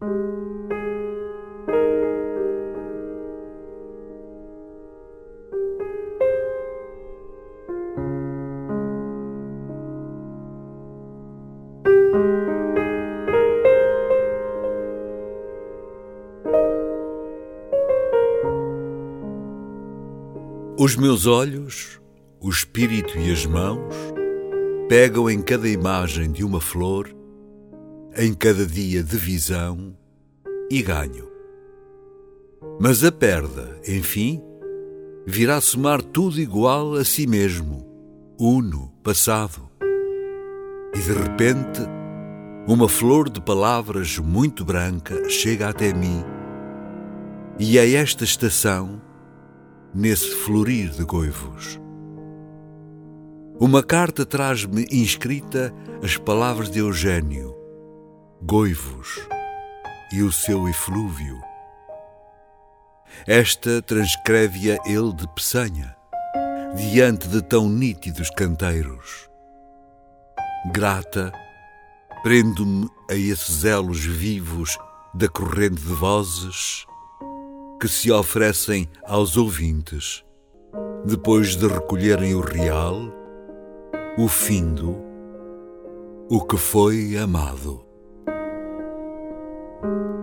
Os meus olhos, o espírito e as mãos pegam em cada imagem de uma flor, em cada dia de visão, e ganho. Mas a perda, enfim, virá somar tudo igual a si mesmo, uno, passado. E de repente, uma flor de palavras muito branca chega até mim, e é esta estação, nesse florir de goivos. Uma carta traz-me inscrita as palavras de Eugênio, goivos e o seu eflúvio. Esta transcreve-a ele de peçanha, diante de tão nítidos canteiros. Grata, prendo-me a esses elos vivos da corrente de vozes que se oferecem aos ouvintes, depois de recolherem o real, o findo, o que foi amado.